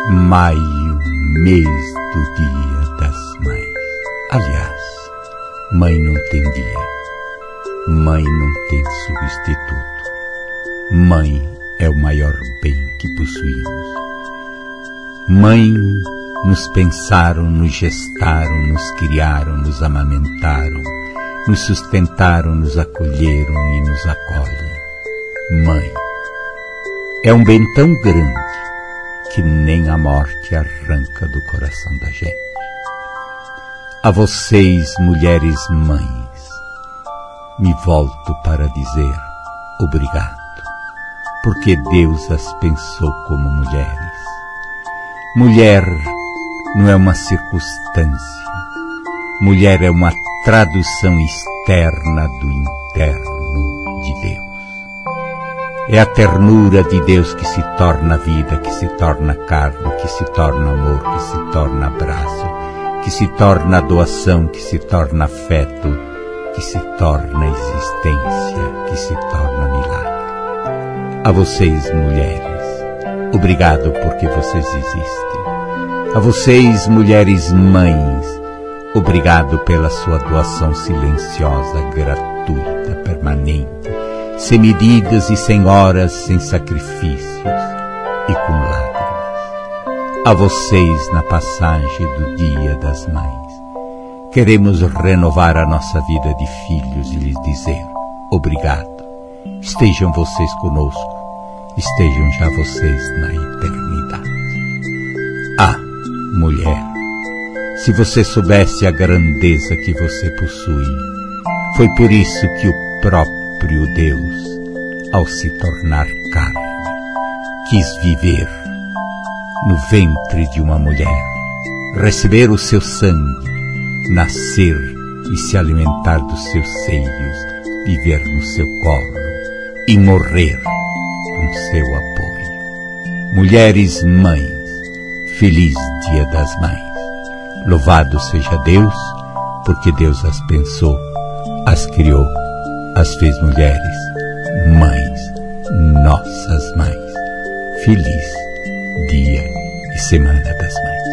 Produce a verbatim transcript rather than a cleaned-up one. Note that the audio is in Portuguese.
Maio, mês do Dia das Mães. Aliás, mãe não tem dia, mãe não tem substituto. Mãe é o maior bem que possuímos. Mãe nos pensaram, nos gestaram, nos criaram, nos amamentaram, nos sustentaram, nos acolheram e nos acolhem. Mãe é um bem tão grande que nem a morte arranca do coração da gente. A vocês, mulheres mães, me volto para dizer obrigado, porque Deus as pensou como mulheres. Mulher não é uma circunstância, mulher é uma tradução externa do interno de Deus. É a ternura de Deus que se torna vida, que se torna carne, que se torna amor, que se torna abraço, que se torna doação, que se torna afeto, que se torna existência, que se torna milagre. A vocês, mulheres, obrigado porque vocês existem. A vocês, mulheres mães, obrigado pela sua doação silenciosa, gratuita, permanente, sem medidas e sem horas, sem sacrifícios e com lágrimas. A vocês, na passagem do Dia das Mães, queremos renovar a nossa vida de filhos e lhes dizer obrigado. Estejam vocês conosco, estejam já vocês na eternidade. Ah, mulher, se você soubesse a grandeza que você possui, foi por isso que o próprio Deus, ao se tornar carne, quis viver no ventre de uma mulher, receber o seu sangue, nascer e se alimentar dos seus seios, viver no seu colo e morrer com seu apoio. Mulheres mães, feliz Dia das Mães. Louvado seja Deus, porque Deus as pensou, as criou, as fez mulheres, mães, nossas mães. Feliz Dia e Semana das Mães.